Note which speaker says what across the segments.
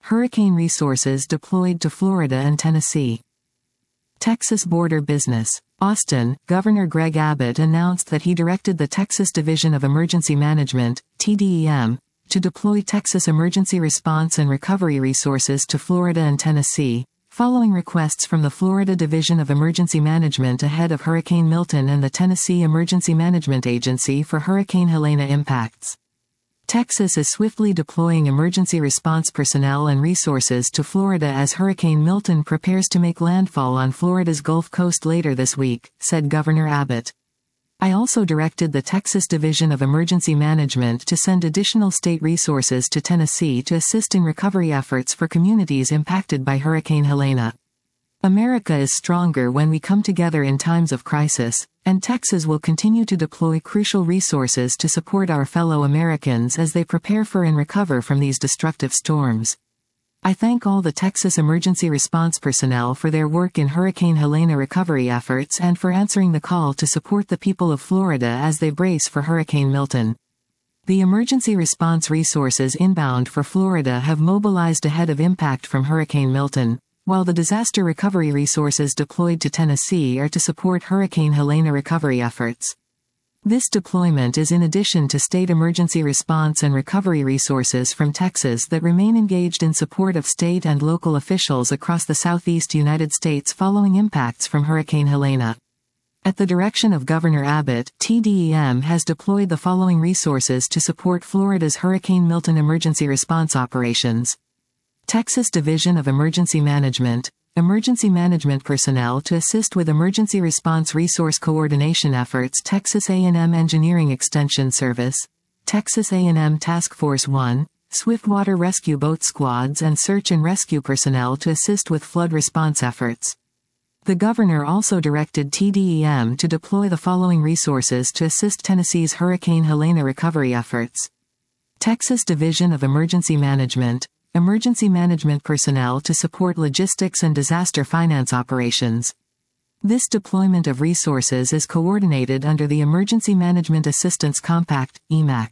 Speaker 1: Hurricane resources deployed to Florida and Tennessee. Texas border business. Austin, Governor Greg Abbott announced that he directed the Texas Division of Emergency Management, TDEM, to deploy Texas emergency response and recovery resources to Florida and Tennessee, following requests from the Florida Division of Emergency Management ahead of Hurricane Milton and the Tennessee Emergency Management Agency for Hurricane Helene impacts. Texas is swiftly deploying emergency response personnel and resources to Florida as Hurricane Milton prepares to make landfall on Florida's Gulf Coast later this week, said Governor Abbott. I also directed the Texas Division of Emergency Management to send additional state resources to Tennessee to assist in recovery efforts for communities impacted by Hurricane Helene. America is stronger when we come together in times of crisis, and Texas will continue to deploy crucial resources to support our fellow Americans as they prepare for and recover from these destructive storms. I thank all the Texas emergency response personnel for their work in Hurricane Helene recovery efforts and for answering the call to support the people of Florida as they brace for Hurricane Milton. The emergency response resources inbound for Florida have mobilized ahead of impact from Hurricane Milton, while the disaster recovery resources deployed to Tennessee are to support Hurricane Helene recovery efforts. This deployment is in addition to state emergency response and recovery resources from Texas that remain engaged in support of state and local officials across the southeast United States following impacts from Hurricane Helene. At the direction of Governor Abbott, TDEM has deployed the following resources to support Florida's Hurricane Milton emergency response operations. Texas Division of Emergency Management, emergency management personnel to assist with emergency response resource coordination efforts. Texas A&M Engineering Extension Service, Texas A&M Task Force 1, Swiftwater Rescue Boat Squads and search and rescue personnel to assist with flood response efforts. The governor also directed TDEM to deploy the following resources to assist Tennessee's Hurricane Helene recovery efforts. Texas Division of Emergency Management, emergency management personnel to support logistics and disaster finance operations. This deployment of resources is coordinated under the Emergency Management Assistance Compact, EMAC.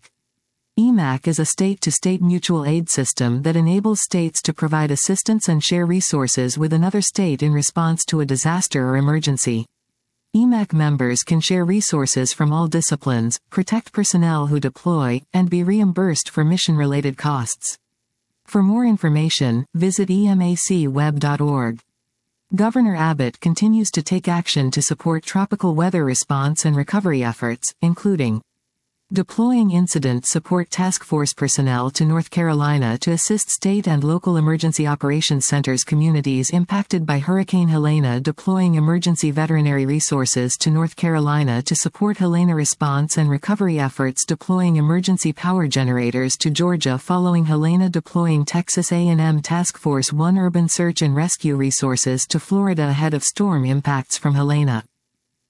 Speaker 1: EMAC is a state-to-state mutual aid system that enables states to provide assistance and share resources with another state in response to a disaster or emergency. EMAC members can share resources from all disciplines, protect personnel who deploy, and be reimbursed for mission-related costs. For more information, visit emacweb.org. Governor Abbott continues to take action to support tropical weather response and recovery efforts, including deploying Incident Support Task Force personnel to North Carolina to assist state and local emergency operations centers communities impacted by Hurricane Helene, deploying emergency veterinary resources to North Carolina to support Helene response and recovery efforts, deploying emergency power generators to Georgia following Helene, deploying Texas A&M Task Force 1 urban search and rescue resources to Florida ahead of storm impacts from Helene.